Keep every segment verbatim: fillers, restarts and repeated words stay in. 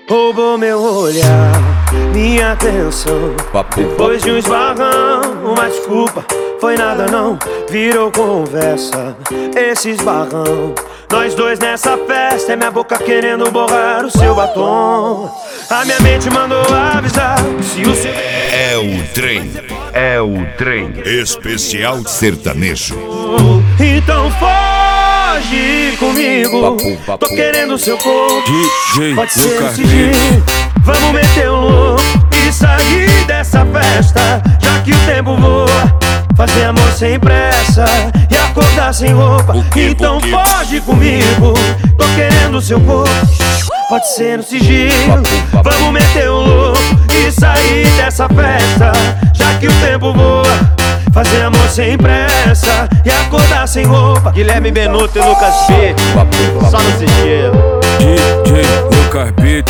roubou meu olhar, minha atenção. Depois de um esbarrão, uma desculpa, foi nada não, virou conversa, esse esbarrão. Nós dois nessa festa, é minha boca querendo borrar o seu batom. A minha mente mandou avisar, se o seu... É o trem, é o trem especial sertanejo. Então foge comigo, tô querendo seu corpo, pode ser esse dia. Vamos meter um louco e sair dessa festa, já que o tempo voa. Fazer amor sem pressa e acordar sem roupa. Então foge comigo, tô querendo seu corpo, pode ser no sigilo. Vamos meter um louco e sair dessa festa, já que o tempo voa. Fazer amor sem pressa e acordar sem roupa. Guilherme Benuto e Lucas Beat, só no sigilo. D J Lucas Beat,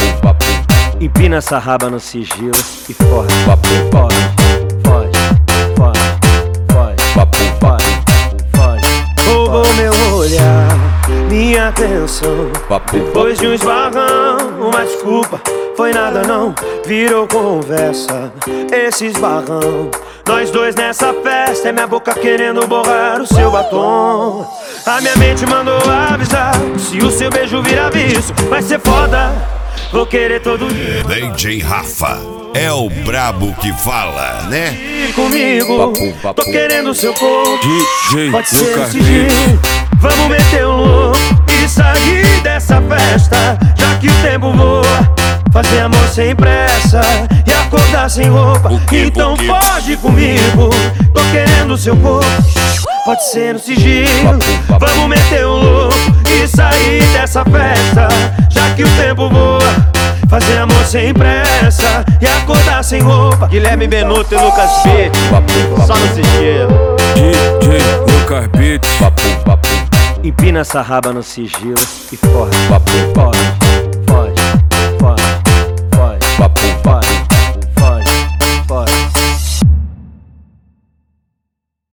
empina essa raba no sigilo e foge, foge, foge, foge, foge, foge, foge. Roubou meu olhar, minha atenção. Depois de um esbarrão, uma desculpa, foi nada não, virou conversa, esse esbarrão. Nós dois nessa festa, é minha boca querendo borrar o seu batom. A minha mente mandou avisar, se o seu beijo virar vício, vai ser foda, vou querer todo dia. D J Rafa é o brabo que fala, né? E comigo, tô querendo seu corpo, D J pode ser Lucas esse dia. Beat. Vamos meter um louco e sair dessa festa, já que o tempo voa. Fazer amor sem pressa e acordar sem roupa. Então foge comigo, tô querendo seu corpo, pode ser no sigilo. Vamos meter um louco e sair dessa festa, já que o tempo voa. Fazer amor sem pressa e acordar sem roupa. Guilherme Benuto e Lucas Beat, só no sigilo. D J Lucas Beat, empina essa raba no sigilo e foge, foge.